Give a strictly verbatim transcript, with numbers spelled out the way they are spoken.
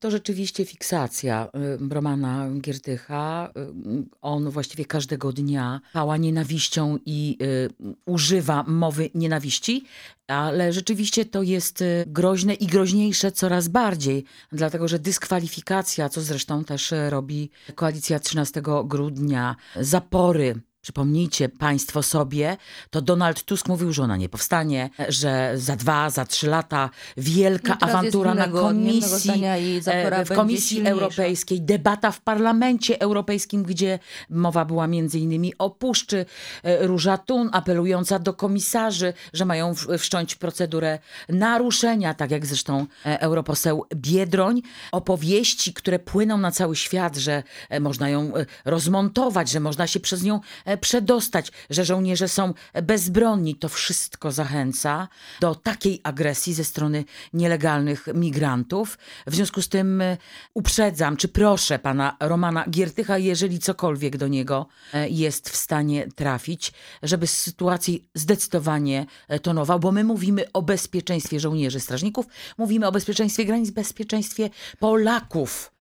To rzeczywiście fiksacja y, Romana Giertycha. Y, On właściwie każdego dnia pała nienawiścią i y, używa mowy nienawiści, ale rzeczywiście to jest y, groźne i groźniejsze coraz bardziej, dlatego że dyskwalifikacja, co zresztą też y, robi koalicja trzynastego grudnia, zapory. Przypomnijcie Państwo sobie, to Donald Tusk mówił, że ona nie powstanie, że za dwa, za trzy lata wielka No teraz jest awantura na innego- innego komisji, zdania i zapora e, w będzie Komisji silniejsza. Europejskiej, debata w Parlamencie Europejskim, gdzie mowa była między innymi o puszczy e, Róża Thun, apelująca do komisarzy, że mają w- wszcząć procedurę naruszenia, tak jak zresztą e, europoseł Biedroń. Opowieści, które płyną na cały świat, że e, można ją e, rozmontować, że można się przez nią e, przedostać, że żołnierze są bezbronni. To wszystko zachęca do takiej agresji ze strony nielegalnych migrantów. W związku z tym e, uprzedzam, czy proszę pana Romana Giertycha, jeżeli cokolwiek do niego e, jest w stanie trafić, żeby z sytuacji zdecydowanie e, tonował, bo my mówimy o bezpieczeństwie żołnierzy, strażników, mówimy o bezpieczeństwie granic, bezpieczeństwie Polaków.